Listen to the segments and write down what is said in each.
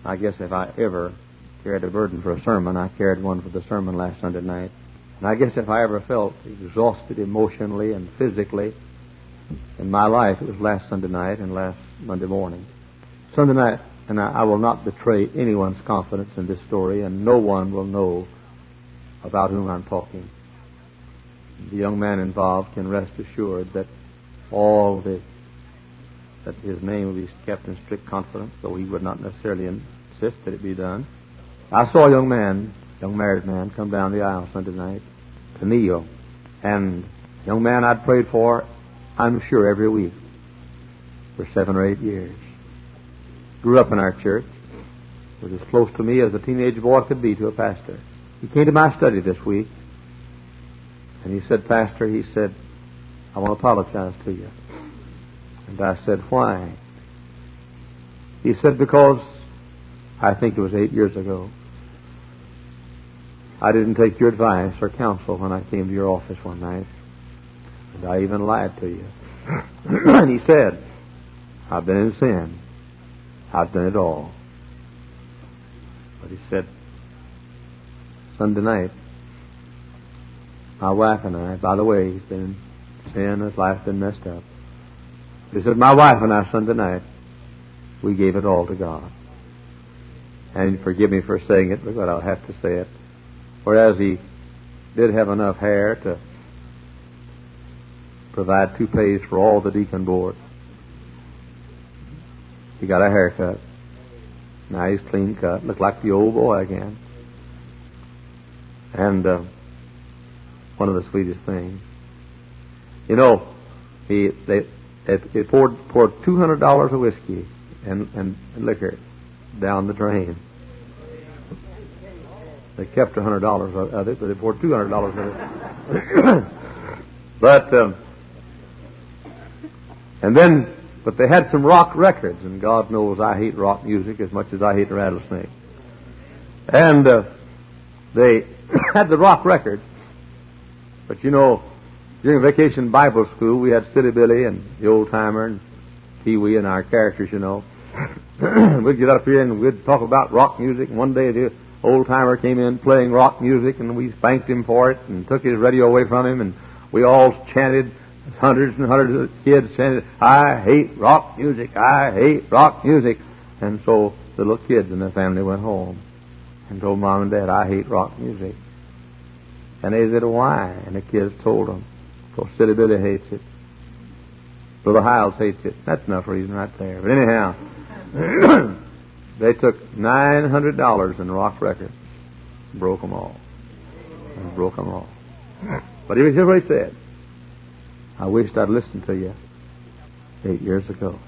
I guess if I ever carried a burden for a sermon, I carried one for the sermon last Sunday night. And I guess if I ever felt exhausted emotionally and physically in my life, it was last Sunday night and last Monday morning. Sunday night, and I will not betray anyone's confidence in this story, and no one will know about whom I'm talking. The young man involved can rest assured that that his name will be kept in strict confidence, though he would not necessarily insist that it be done. I saw a young married man, come down the aisle Sunday night to kneel. And the young man I'd prayed for, I'm sure, every week for 7 or 8 years. Grew up in our church. Was as close to me as a teenage boy could be to a pastor. He came to my study this week, and he said, Pastor, he said, I want to apologize to you. And I said, why? He said, because I think it was 8 years ago, I didn't take your advice or counsel when I came to your office one night. And I even lied to you. And he said, I've been in sin. I've done it all. But he said, Sunday night, my wife and I, by the way, he's been in sin, his life's been messed up. He said, my wife and I, Sunday night, we gave it all to God. And forgive me for saying it, but I'll have to say it. Whereas he did have enough hair to provide toupees for all the deacon board, he got a haircut. Now he's clean cut, looked like the old boy again. And one of the sweetest things, you know, they poured $200 of whiskey and liquor down the drain. They kept $100 of it, but they poured $200 of it. But they had some rock records, and God knows I hate rock music as much as I hate Rattlesnake. And they had the rock records, but you know, during vacation Bible school, we had Silly Billy and the Old Timer and Pee Wee and our characters, you know. We'd get up here and we'd talk about rock music. And one day the Old Timer came in playing rock music, and we spanked him for it and took his radio away from him, and we all chanted, hundreds and hundreds of kids chanted, I hate rock music, I hate rock music. And so the little kids in the family went home and told Mom and Dad, I hate rock music. And they said, why? And the kids told them, because Silly Billy hates it. Brother Hiles hates it. That's enough reason right there. But anyhow, they took $900 in rock records, broke them all. And broke them all. But here's what he said. I wished I'd listened to you 8 years ago.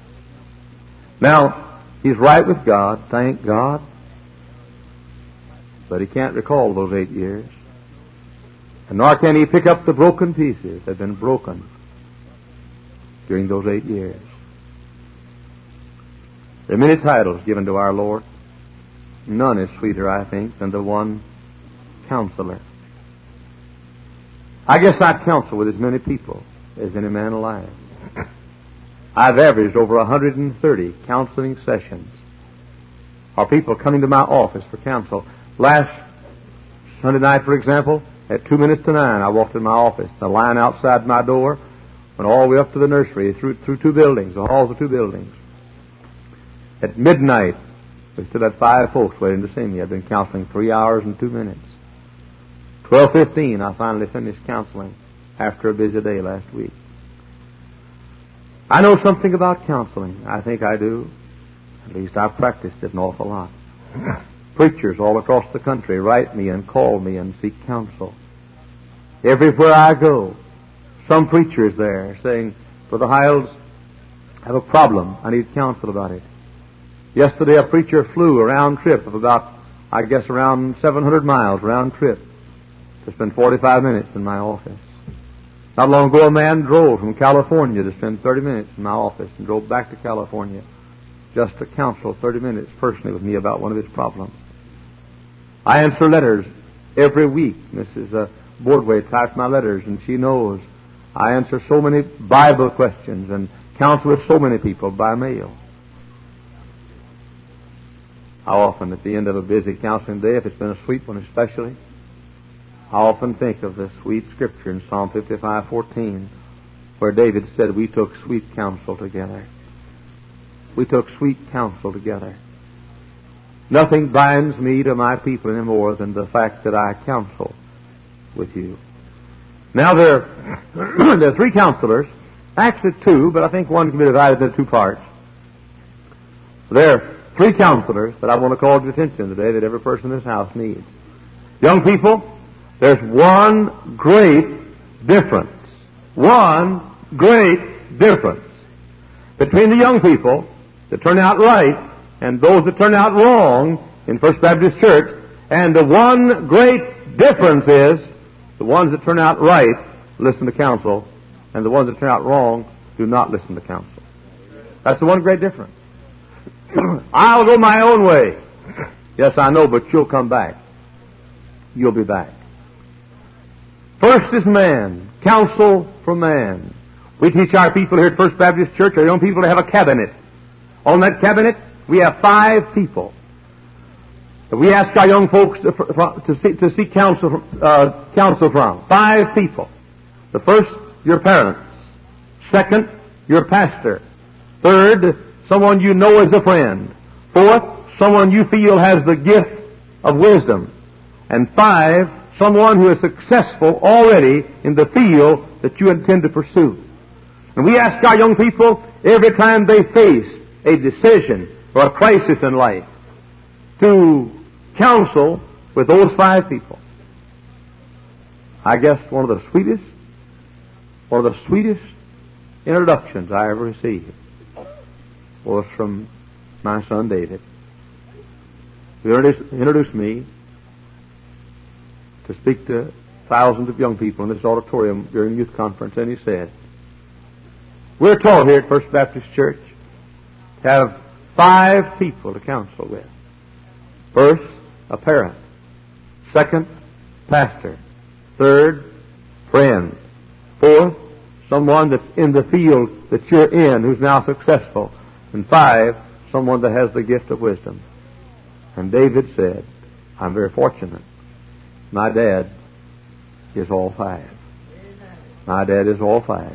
Now, he's right with God, thank God. But he can't recall those 8 years. And nor can he pick up the broken pieces that have been broken during those 8 years. There are many titles given to our Lord. None is sweeter, I think, than the one Counselor. I guess I counsel with as many people as any man alive. I've averaged over 130 counseling sessions, or people coming to my office for counsel. Last Sunday night, for example, at 2 minutes to 9, I walked in my office. The line outside my door went all the way up to the nursery, through 2 buildings, the halls of 2 buildings. At midnight, we still had 5 folks waiting to see me. I'd been counseling 3 hours and 2 minutes. 12:15, I finally finished counseling after a busy day last week. I know something about counseling. I think I do. At least I've practiced it an awful lot. Preachers all across the country write me and call me and seek counsel. Everywhere I go, some preacher is there saying, Brother Hiles, I have a problem. I need counsel about it. Yesterday a preacher flew a round trip of about, I guess, around 700 miles round trip to spend 45 minutes in my office. Not long ago a man drove from California to spend 30 minutes in my office and drove back to California just to counsel 30 minutes personally with me about one of his problems. I answer letters every week. Mrs. Boardway types my letters, and she knows I answer so many Bible questions and counsel with so many people by mail. How often at the end of a busy counseling day, if it's been a sweet one especially, I often think of the sweet scripture in Psalm 55:14, where David said, "We took sweet counsel together." We took sweet counsel together. Nothing binds me to my people any more than the fact that I counsel with you. Now there are three counselors, actually two, but I think one can be divided into two parts. There are three counselors that I want to call to your attention today that every person in this house needs. Young people, there's one great difference. One great difference between the young people that turn out right and those that turn out wrong in First Baptist Church. And the one great difference is the ones that turn out right listen to counsel, and the ones that turn out wrong do not listen to counsel. That's the one great difference. I'll go my own way. Yes, I know, but you'll come back. You'll be back. First is man. Counsel from man. We teach our people here at First Baptist Church, our young people, to have a cabinet. On that cabinet, we have 5 people. We ask our young folks to seek counsel from. 5 people. The first, your parents. Second, your pastor. Third, someone you know as a friend. Fourth, someone you feel has the gift of wisdom. And 5, someone who is successful already in the field that you intend to pursue. And we ask our young people every time they face a decision or a crisis in life to counsel with those 5 people. I guess one of the sweetest introductions I ever received was from my son David. He introduced me to speak to thousands of young people in this auditorium during youth conference, and he said, "We're taught here at First Baptist Church to have 5 people to counsel with. First, a parent. Second, pastor. Third, friend. Fourth, someone that's in the field that you're in who's now successful. And 5, someone that has the gift of wisdom." And David said, "I'm very fortunate. My dad is all 5. My dad is all 5.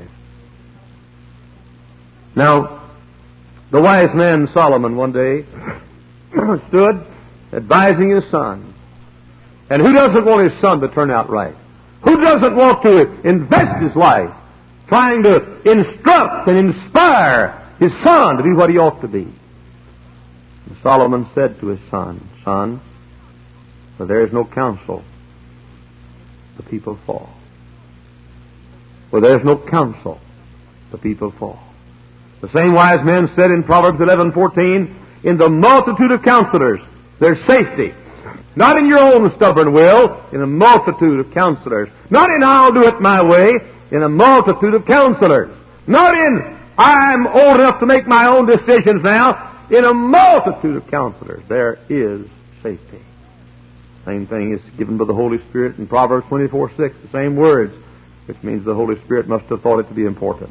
Now, the wise man Solomon one day stood advising his son. And who doesn't want his son to turn out right? Who doesn't want to invest his life trying to instruct and inspire his son to be what he ought to be? And Solomon said to his son, "Son, where there is no counsel, the people fall. Where there is no counsel, the people fall." The same wise man said in Proverbs 11:14, "In the multitude of counselors, there's safety. Not in your own stubborn will, in a multitude of counselors. Not in I'll do it my way, in a multitude of counselors. Not in I'm old enough to make my own decisions now, in a multitude of counselors. There is safety." Same thing is given by the Holy Spirit in Proverbs 24:6, the same words, which means the Holy Spirit must have thought it to be important.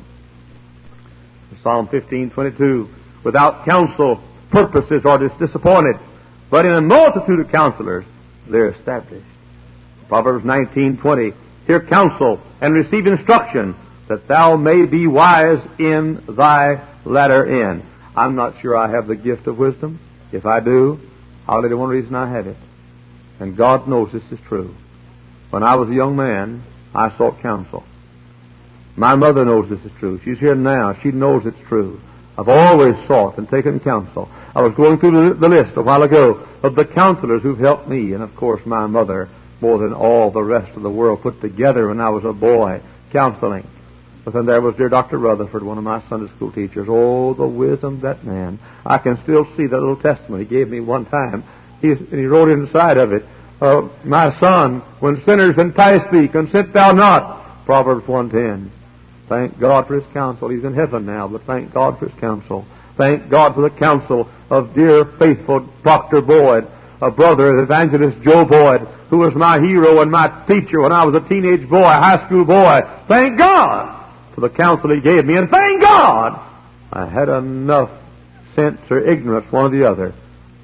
Psalm 15:22, "Without counsel, purposes are disappointed, but in a multitude of counselors, they're established." Proverbs 19:20, "Hear counsel and receive instruction, that thou may be wise in thy latter end." I'm not sure I have the gift of wisdom. If I do, I'll tell you one reason I have it. And God knows this is true. When I was a young man, I sought counsel. My mother knows this is true. She's here now. She knows it's true. I've always sought and taken counsel. I was going through the list a while ago of the counselors who've helped me, and of course my mother, more than all the rest of the world put together when I was a boy, counseling. But then there was dear Dr. Rutherford, one of my Sunday school teachers. Oh, the wisdom of that man. I can still see that little testimony he gave me one time. He wrote inside of it, "My son, when sinners entice thee, consent thou not." Proverbs 1:10. Thank God for his counsel. He's in heaven now, but thank God for his counsel. Thank God for the counsel of dear, faithful Dr. Boyd, a brother of Evangelist Joe Boyd, who was my hero and my teacher when I was a teenage boy, a high school boy. Thank God for the counsel he gave me, and thank God I had enough sense or ignorance, one or the other,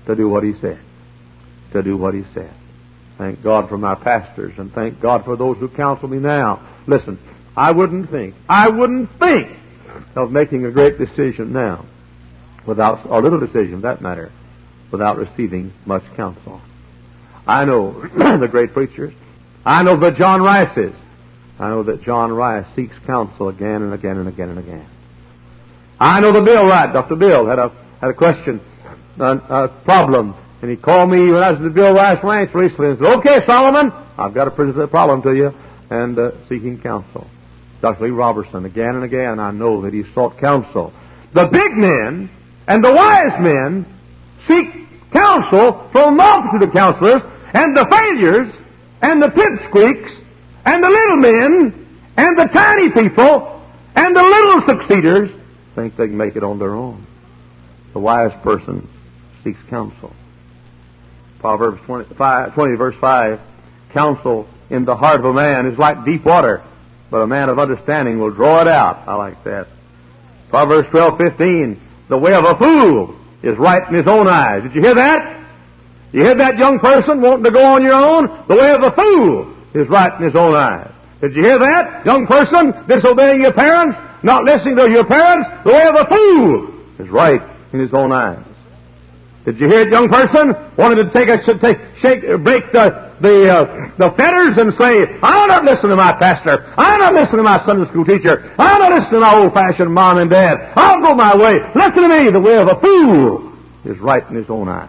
to do what He said. To do what He said. Thank God for my pastors, and thank God for those who counsel me now. Listen, I wouldn't think of making a great decision now, without, or little decision, for that matter, without receiving much counsel. I know the great preachers. I know the John Rices. I know that John Rice seeks counsel again and again and again and again. I know the Bill Wright. Dr. Bill had a question, a problem, and he called me when I was at the Bill Rice Ranch recently and said, "Okay, Solomon, I've got to present a problem to you," and seeking counsel. Dr. Lee Robertson, again and again, I know that he sought counsel. The big men and the wise men seek counsel from a multitude of counselors, and the failures and the pipsqueaks and the little men and the tiny people and the little succeeders think they can make it on their own. The wise person seeks counsel. Proverbs 20 verse 5, counsel in the heart of a man is like deep water, but a man of understanding will draw it out. I like that. Proverbs 12:15, the way of a fool is right in his own eyes. Did you hear that? You hear that, young person wanting to go on your own? The way of a fool is right in his own eyes. Did you hear that, young person? Disobeying your parents, not listening to your parents? The way of a fool is right in his own eyes. Did you hear it, young person? Wanted to break the fetters and say, "I'll not listen to my pastor. I'll not listen to my Sunday school teacher. I'll not listen to my old-fashioned mom and dad. I'll go my way. Listen to me." The way of a fool is right in his own eyes.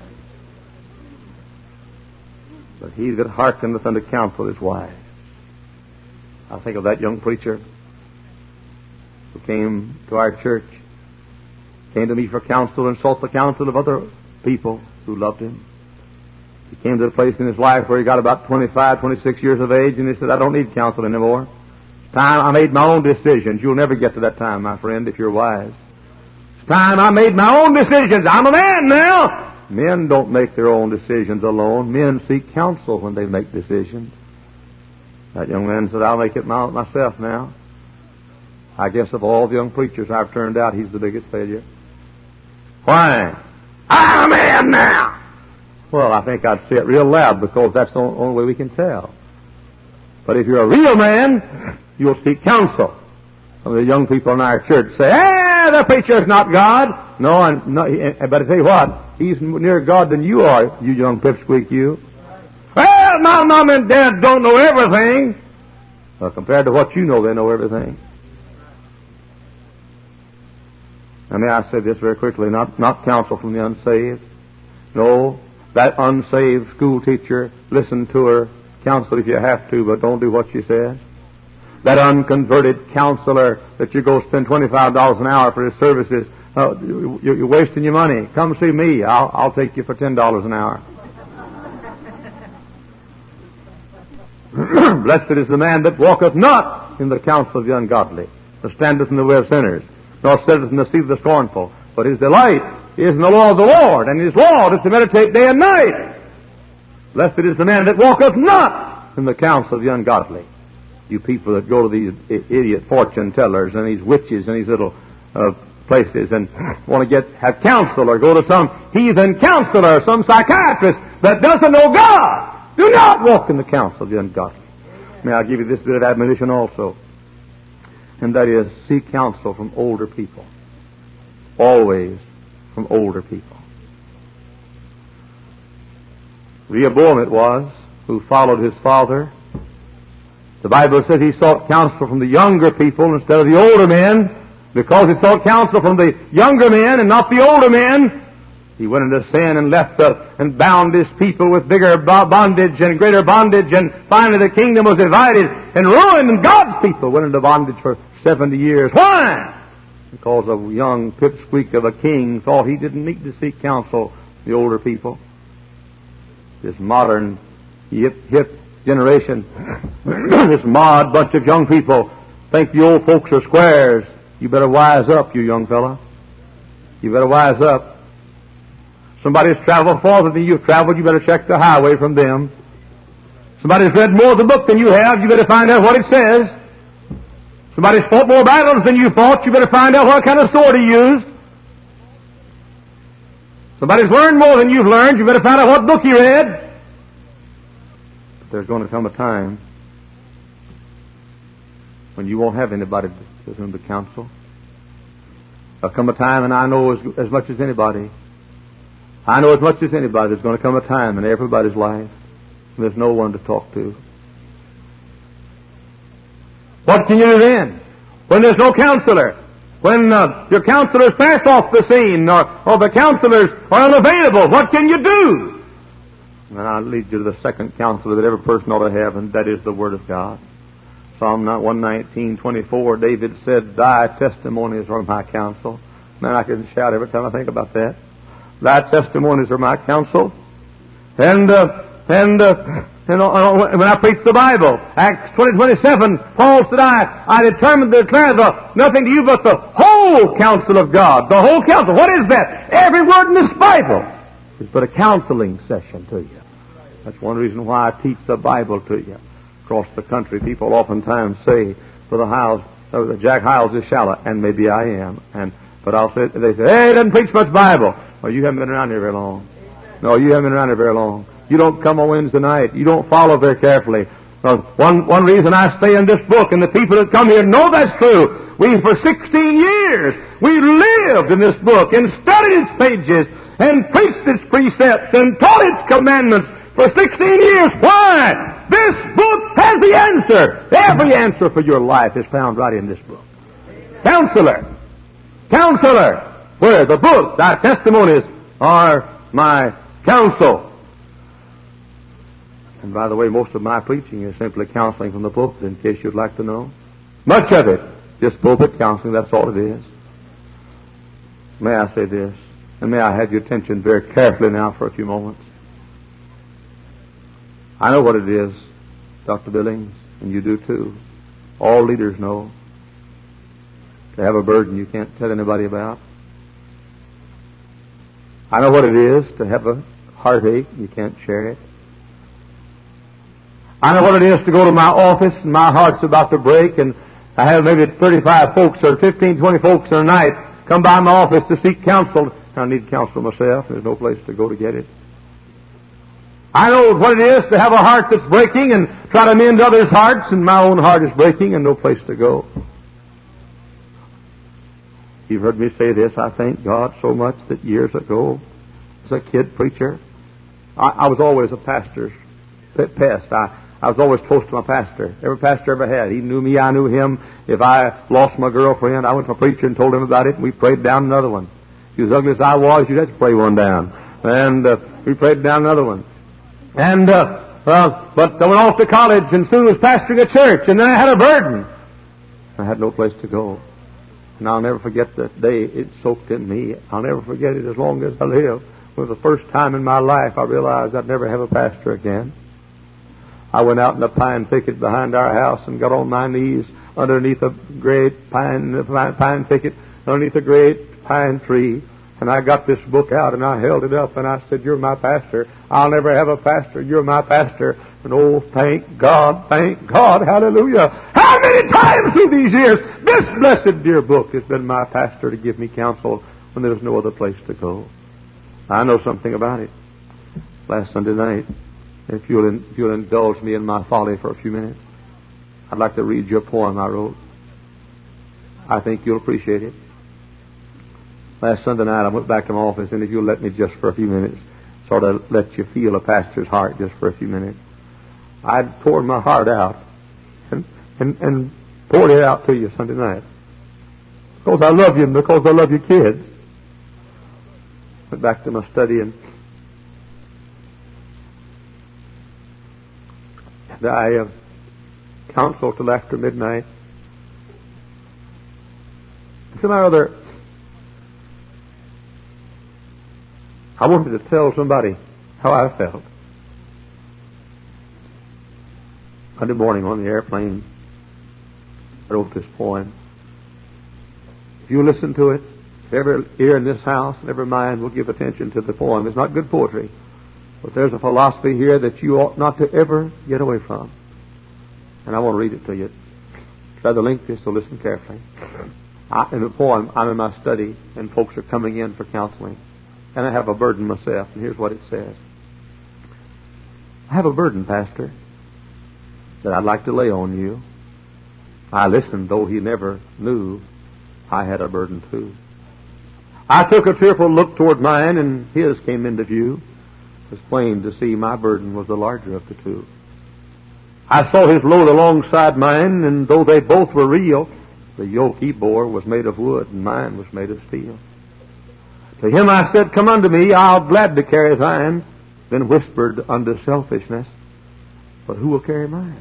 But he that hearkeneth unto counsel is wise. I think of that young preacher who came to our church, came to me for counsel and sought the counsel of other people who loved him. He came to a place in his life where he got about 25, 26 years of age, and he said, "I don't need counsel anymore. It's time I made my own decisions." You'll never get to that time, my friend, if you're wise. It's time I made my own decisions. I'm a man now. Men don't make their own decisions alone. Men seek counsel when they make decisions. That young man said, "I'll make it myself now." I guess of all the young preachers I've turned out, he's the biggest failure. Why? "I'm a man now." Well, I think I'd say it real loud, because that's the only way we can tell. But if you're a real man, you'll seek counsel. Some of the young people in our church say, "The preacher's not God." No, but I tell you what, he's nearer God than you are, you young pipsqueak, you. "Well, my mom and dad don't know everything." Well, compared to what you know, they know everything. And may I say this very quickly, not counsel from the unsaved. No, that unsaved school teacher, listen to her, counsel if you have to, but don't do what she says. That unconverted counselor that you go spend $25 an hour for his services, you're wasting your money. Come see me. I'll take you for $10 an hour. Blessed is the man that walketh not in the counsel of the ungodly, nor standeth in the way of sinners, nor sitteth in the seat of the scornful. But his delight is in the law of the Lord, and his law is to meditate day and night. Blessed is the man that walketh not in the counsel of the ungodly. You people that go to these idiot fortune tellers and these witches and these little places and want to have counsel, or go to some heathen counselor, some psychiatrist that doesn't know God, do not walk in the counsel of the ungodly. May I give you this bit of admonition also, and that is, seek counsel from older people. Always from older people. Rehoboam it was who followed his father. The Bible says he sought counsel from the younger people instead of the older men. Because he sought counsel from the younger men and not the older men, he went into sin and and bound his people with bigger bondage and greater bondage, and finally the kingdom was divided and ruined, and God's people went into bondage for 70 years. Why? Because a young pipsqueak of a king thought he didn't need to seek counsel from the older people. This modern hip generation, this mod bunch of young people think the old folks are squares. You better wise up, you young fella. You better wise up. Somebody's traveled farther than you've traveled, you better check the highway from them. Somebody's read more of the book than you have, you better find out what it says. Somebody's fought more battles than you fought, you better find out what kind of sword he used. Somebody's learned more than you've learned. You better find out what book he read. But there's going to come a time when you won't have anybody with whom to counsel. There'll come a time, and I know as much as anybody, there's going to come a time in everybody's life when there's no one to talk to. What can you do then? When there's no counselor? When your counselors pass off the scene, or the counselors are unavailable, what can you do? And I'll lead you to the second counselor that every person ought to have, and that is the Word of God. Psalm 119:24, David said, "Thy testimonies are my counsel." Man, I can shout every time I think about that. Thy testimonies are my counsel. And when I preach the Bible, Acts 20:27, Paul said, I determined to declare nothing to you but the whole counsel of God. The whole counsel. What is that? Every word in this Bible is but a counseling session to you. That's one reason why I teach the Bible to you. Across the country, people oftentimes say, Brother Hiles, Jack Hiles is shallow, and maybe I am. But they say, hey, he doesn't preach much Bible. Well, you haven't been around here very long. No, you haven't been around here very long. You don't come on Wednesday night. You don't follow very carefully. One reason I stay in this book, and the people that come here know that's true. For 16 years, we lived in this book and studied its pages and preached its precepts and taught its commandments for 16 years. Why? This book has the answer. Every answer for your life is found right in this book. Counselor. Where? The book. Thy testimonies are my counsel. And by the way, most of my preaching is simply counseling from the pulpit, in case you'd like to know. Much of it, just pulpit counseling, that's all it is. May I say this, and may I have your attention very carefully now for a few moments. I know what it is, Dr. Billings, and you do too. All leaders know. To have a burden you can't tell anybody about. I know what it is to have a heartache and you can't share it. I know what it is to go to my office and my heart's about to break, and I have maybe 35 folks or 15, 20 folks in a night come by my office to seek counsel. I need counsel myself. There's no place to go to get it. I know what it is to have a heart that's breaking and try to mend others' hearts, and my own heart is breaking and no place to go. You've heard me say this. I thank God so much that years ago, as a kid preacher, I was always a pastor's pest. I was always close to my pastor. Every pastor ever had. He knew me, I knew him. If I lost my girlfriend, I went to a preacher and told him about it, and we prayed down another one. As ugly as I was, you'd have to pray one down. And we prayed down another one. And but I went off to college and soon was pastoring a church, and then I had a burden. I had no place to go. And I'll never forget that day it soaked in me. I'll never forget it as long as I live. It was the first time in my life I realized I'd never have a pastor again. I went out in the pine thicket behind our house and got on my knees underneath a great pine thicket, underneath a great pine tree. And I got this book out and I held it up and I said, "You're my pastor. I'll never have a pastor. You're my pastor." And oh, thank God, hallelujah. How many times through these years this blessed dear book has been my pastor to give me counsel when there's no other place to go. I know something about it. Last Sunday night, if you'll indulge me in my folly for a few minutes, I'd like to read you a poem I wrote. I think you'll appreciate it. Last Sunday night I went back to my office, and if you'll let me just for a few minutes, sort of let you feel a pastor's heart just for a few minutes. I'd poured my heart out and poured it out to you Sunday night. Because I love you and because I love your kids. Went back to my study and I counseled till after midnight. Somehow or other, I wanted to tell somebody how I felt. Monday morning on the airplane, I wrote this poem. If you listen to it, every ear in this house and every mind will give attention to the poem. It's not good poetry, but there's a philosophy here that you ought not to ever get away from. And I want to read it to you. It's rather lengthy, so listen carefully. In the poem, I'm in my study, and folks are coming in for counseling. and I have a burden myself. And here's what it says. I have a burden, Pastor, that I'd like to lay on you. I listened, though he never knew I had a burden too. I took a tearful look toward mine, and his came into view. It was plain to see my burden was the larger of the two. I saw his load alongside mine, and though they both were real, the yoke he bore was made of wood, and mine was made of steel. To him I said, Come unto me, I'll glad to carry thine. Then whispered unto selfishness, But who will carry mine?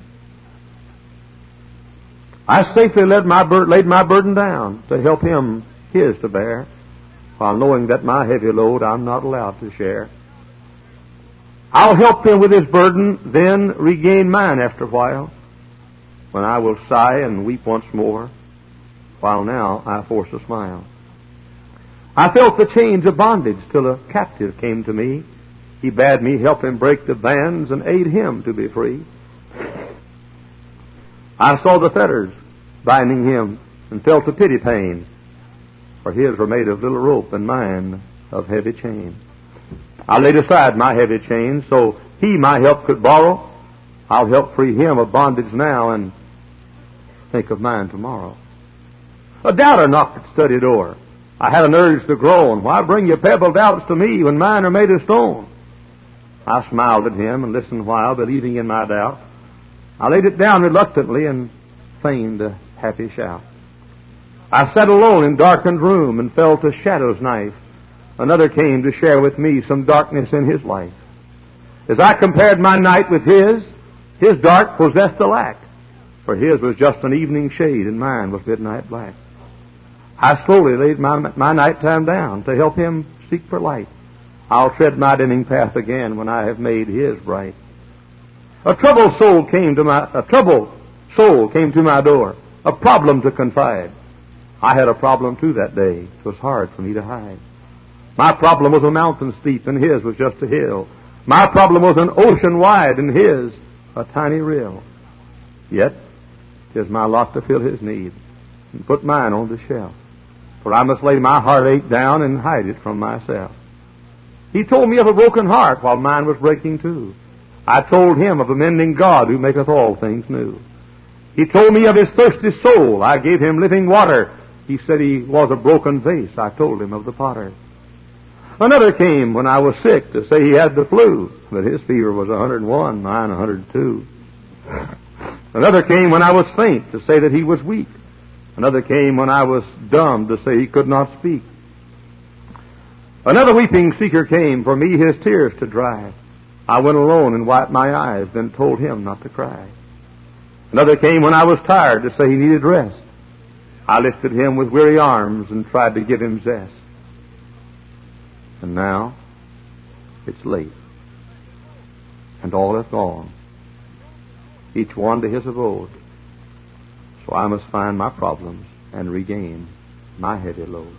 I safely laid my burden down to help him his to bear, while knowing that my heavy load I'm not allowed to share. I'll help him with his burden, then regain mine after a while, when I will sigh and weep once more, while now I force a smile. I felt the chains of bondage till a captive came to me. He bade me help him break the bands and aid him to be free. I saw the fetters binding him and felt a pity pain, for his were made of little rope and mine of heavy chain. I laid aside my heavy chain so he my help could borrow. I'll help free him of bondage now and think of mine tomorrow. A doubter knocked at the study door. I had an urge to groan. Why bring your pebble doubts to me when mine are made of stone? I smiled at him and listened while, believing in my doubt. I laid it down reluctantly and feigned a happy shout. I sat alone in darkened room and felt a shadow's knife. Another came to share with me some darkness in his life. As I compared my night with his dark possessed a lack, for his was just an evening shade and mine was midnight black. I slowly laid my nighttime down to help him seek for light. I'll tread my dimming path again when I have made his bright. A troubled soul came to my door, a problem to confide. I had a problem too that day. It was hard for me to hide. My problem was a mountain steep, and his was just a hill. My problem was an ocean wide, and his a tiny rill. Yet, 'tis my lot to fill his need and put mine on the shelf, for I must lay my heartache down and hide it from myself. He told me of a broken heart while mine was breaking too. I told him of a mending God who maketh all things new. He told me of his thirsty soul. I gave him living water. He said he was a broken vase. I told him of the potter. Another came when I was sick to say he had the flu, but his fever was 101, mine 102. Another came when I was faint to say that he was weak. Another came when I was dumb to say he could not speak. Another weeping seeker came for me his tears to dry. I went alone and wiped my eyes, then told him not to cry. Another came when I was tired to say he needed rest. I lifted him with weary arms and tried to give him zest. And now it's late, and all is gone, each one to his abode. So I must find my problems and regain my heavy load.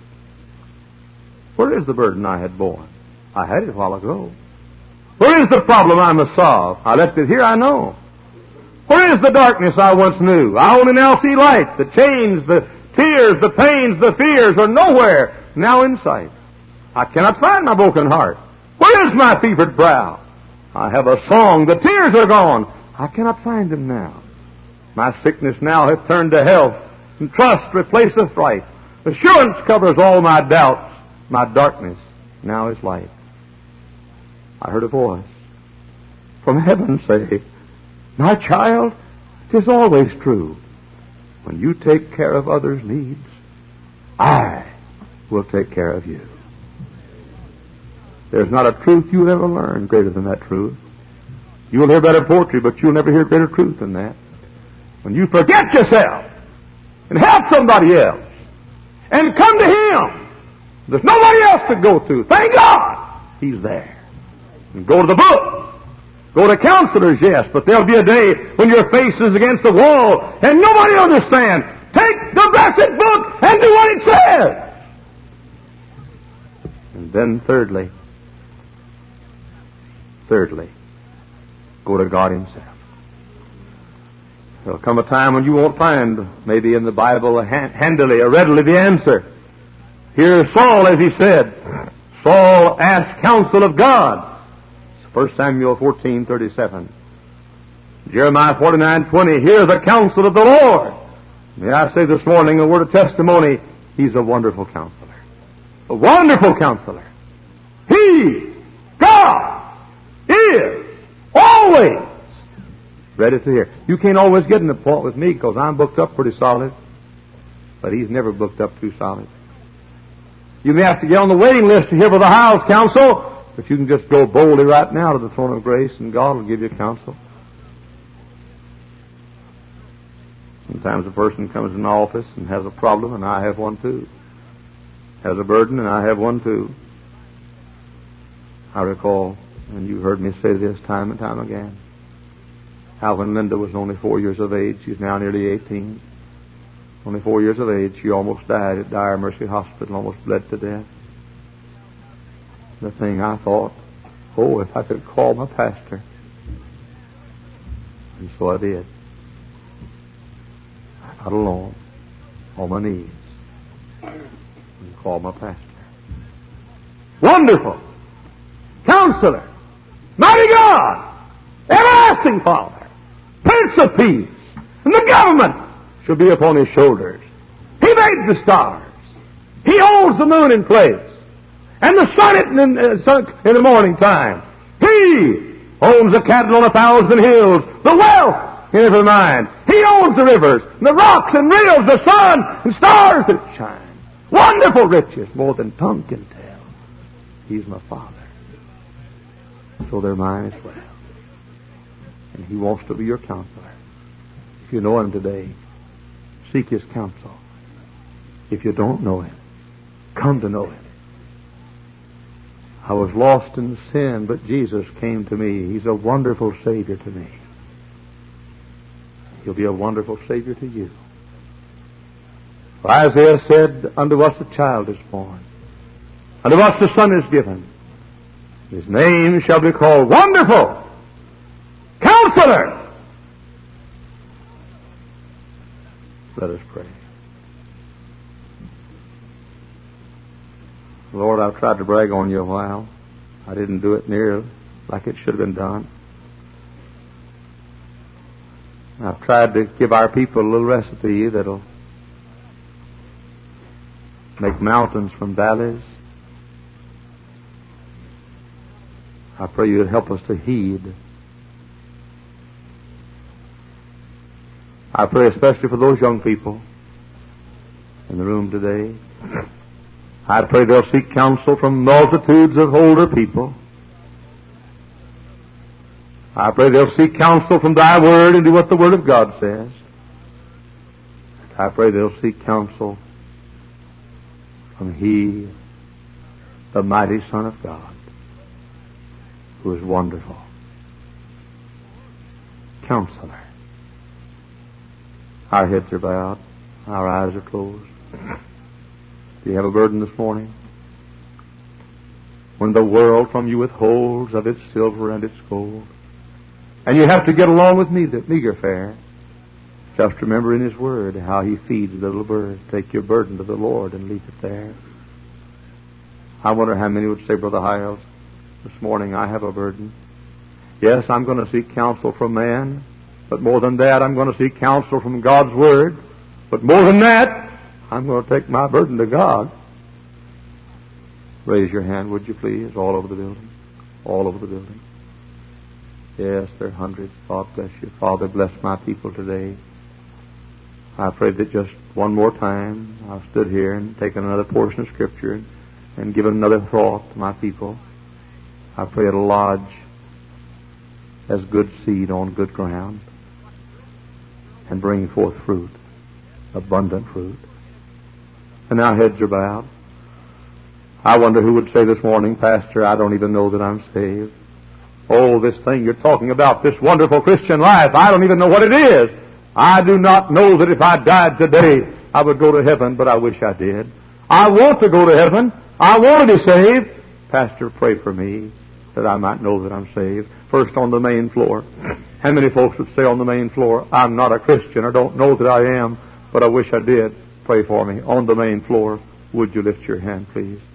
Where is the burden I had borne? I had it a while ago. Where is the problem I must solve? I left it here, I know. Where is the darkness I once knew? I only now see light. The chains, the tears, the pains, the fears are nowhere now in sight. I cannot find my broken heart. Where is my fevered brow? I have a song. The tears are gone. I cannot find them now. My sickness now hath turned to health, and trust replaceth fright. Assurance covers all my doubts. My darkness now is light. I heard a voice from heaven say, My child, 'tis always true. When you take care of others' needs, I will take care of you. There's not a truth you'll ever learn greater than that truth. You'll hear better poetry, but you'll never hear greater truth than that. When you forget yourself and help somebody else and come to Him, there's nobody else to go to. Thank God He's there. And go to the book. Go to counselors, yes, but there'll be a day when your face is against the wall and nobody will understand. Take the blessed book and do what it says. And then thirdly, go to God Himself. There'll come a time when you won't find, maybe in the Bible, handily or readily the answer. Here's Saul, as he said, Saul, shall ask counsel of God. 1 Samuel 14:37. Jeremiah 49:20. Hear the counsel of the Lord. May I say this morning a word of testimony. He's a wonderful counselor. A wonderful counselor. He, God, is always ready to hear. You can't always get an appointment with me because I'm booked up pretty solid. But He's never booked up too solid. You may have to get on the waiting list to hear for the Hiles counsel, but you can just go boldly right now to the throne of grace and God will give you counsel. Sometimes a person comes in my office and has a problem, and I have one too. Has a burden, and I have one too. I recall, and you heard me say this time and time again, how when Linda was only 4 years of age, she's now nearly 18, only 4 years of age, she almost died at Dyer Mercy Hospital, almost bled to death. The thing I thought, oh, if I could call my pastor. And so I did. I got alone, on my knees, and called my pastor. Wonderful Counselor, mighty God, everlasting Father, Prince of Peace, and the government shall be upon His shoulders. He made the stars. He holds the moon in place, and the sun in the morning time. He owns the cattle on 1,000 hills, the wealth in every mine. He owns the rivers, and the rocks and rills, the sun and stars that shine. Wonderful riches, more than tongue can tell. He's my Father. So they're mine as well. And He wants to be your counselor. If you know Him today, seek His counsel. If you don't know Him, come to know Him. I was lost in sin, but Jesus came to me. He's a wonderful Savior to me. He'll be a wonderful Savior to you. For Isaiah said, unto us a child is born, unto us a son is given. His name shall be called Wonderful Counselor. Let us pray. Lord, I've tried to brag on You a while. I didn't do it near like it should have been done. I've tried to give our people a little recipe that'll make mountains from valleys. I pray You'd help us to heed. I pray especially for those young people in the room today. I pray they'll seek counsel from multitudes of older people. I pray they'll seek counsel from Thy Word and do what the Word of God says. I pray they'll seek counsel from He, the mighty Son of God, who is wonderful. Counselor. Our heads are bowed. Our eyes are closed. Do you have a burden this morning? When the world from you withholds of its silver and its gold, and you have to get along with meager fare, just remember in His Word how He feeds the little bird. Take your burden to the Lord and leave it there. I wonder how many would say, Brother Hiles, this morning I have a burden. Yes, I'm going to seek counsel from man, but more than that, I'm going to seek counsel from God's Word. But more than that, I'm going to take my burden to God. Raise your hand, would you please, all over the building. All over the building. Yes, there are hundreds. God bless you. Father, bless my people today. I pray that just one more time I've stood here and taken another portion of Scripture and given another thought to my people. I pray it'll lodge as good seed on good ground and bring forth fruit, abundant fruit. And our heads are bowed. I wonder who would say this morning, Pastor, I don't even know that I'm saved. Oh, this thing you're talking about, this wonderful Christian life, I don't even know what it is. I do not know that if I died today, I would go to heaven, but I wish I did. I want to go to heaven. I want to be saved. Pastor, pray for me that I might know that I'm saved. First on the main floor. How many folks would say on the main floor, I'm not a Christian or don't know that I am, but I wish I did. Pray for me. On the main floor, would you lift your hand, please?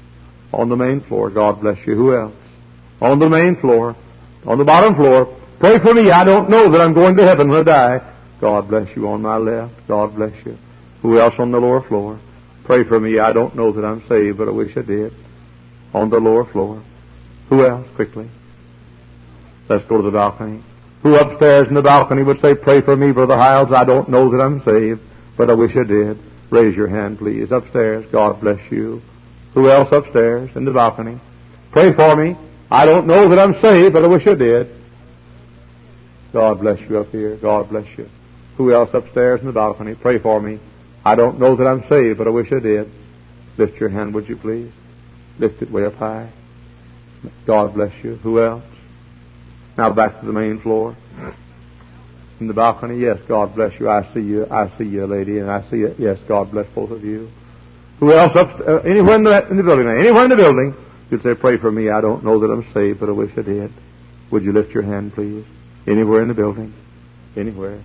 On the main floor. God bless you. Who else? On the main floor. On the bottom floor. Pray for me. I don't know that I'm going to heaven when I die. God bless you. On my left. God bless you. Who else on the lower floor? Pray for me. I don't know that I'm saved, but I wish I did. On the lower floor. Who else? Quickly. Let's go to the balcony. Who upstairs in the balcony would say, pray for me, Brother Hiles. I don't know that I'm saved, but I wish I did. Raise your hand, please. Upstairs. God bless you. Who else upstairs in the balcony? Pray for me. I don't know that I'm saved, but I wish I did. God bless you up here. God bless you. Who else upstairs in the balcony? Pray for me. I don't know that I'm saved, but I wish I did. Lift your hand, would you please? Lift it way up high. God bless you. Who else? Now back to the main floor. In the balcony, yes, God bless you. I see you. I see you, lady, and I see you. Yes, God bless both of you. Who else anywhere in the building? Anywhere in the building, you'd say, pray for me. I don't know that I'm saved, but I wish I did. Would you lift your hand, please? Anywhere in the building? Anywhere.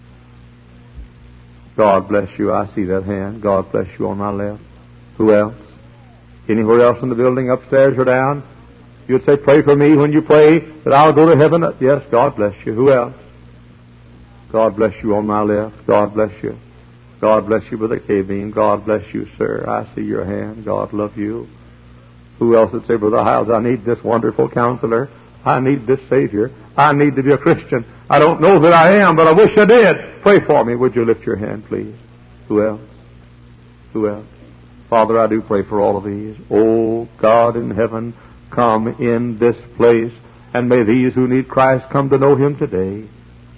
God bless you. I see that hand. God bless you on my left. Who else? Anywhere else in the building, upstairs or down? You'd say, pray for me when you pray that I'll go to heaven. Yes, God bless you. Who else? God bless you on my left. God bless you. God bless you, Brother K-Beam. God bless you, sir. I see your hand. God love you. Who else would say, Brother Hiles, I need this wonderful counselor. I need this Savior. I need to be a Christian. I don't know that I am, but I wish I did. Pray for me. Would you lift your hand, please? Who else? Who else? Father, I do pray for all of these. Oh, God in heaven, come in this place, and may these who need Christ come to know Him today.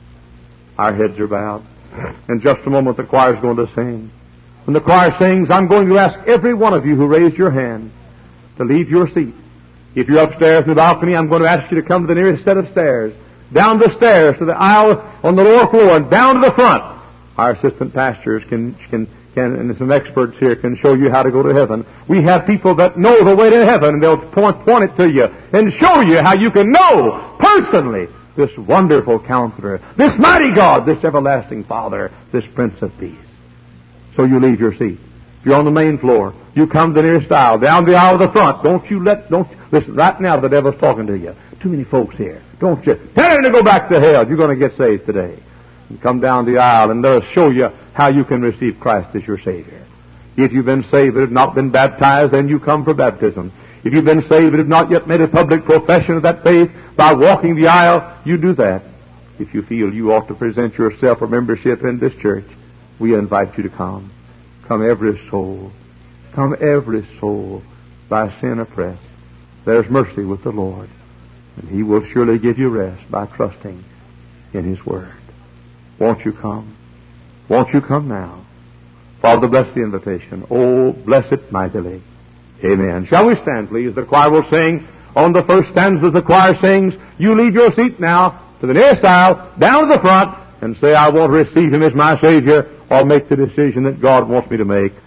Our heads are bowed. In just a moment, the choir is going to sing. When the choir sings, I'm going to ask every one of you who raised your hand to leave your seat. If you're upstairs in the balcony, I'm going to ask you to come to the nearest set of stairs, down the stairs to the aisle on the lower floor, and down to the front. Our assistant pastors can and some experts here can show you how to go to heaven. We have people that know the way to heaven, and they'll point it to you and show you how you can know personally this wonderful counselor, this mighty God, this everlasting Father, this Prince of Peace. So you leave your seat. If you're on the main floor, you come to the nearest aisle, down the aisle of the front. Listen, right now the devil's talking to you. Too many folks here. Don't you tell him to go back to hell. You're going to get saved today. You come down the aisle, and they'll show you how you can receive Christ as your Savior. If you've been saved but have not been baptized, then you come for baptism. If you've been saved but have not yet made a public profession of that faith by walking the aisle, you do that. If you feel you ought to present yourself for membership in this church, we invite you to come. Come every soul. Come every soul by sin oppressed. There's mercy with the Lord, and He will surely give you rest by trusting in His Word. Won't you come? Won't you come now? Father, bless the invitation. Oh, bless it mightily. Amen. Shall we stand, please? The choir will sing. On the first stanza the choir sings, you leave your seat now to the nearest aisle, down to the front, and say, I want to receive Him as my Savior, or make the decision that God wants me to make.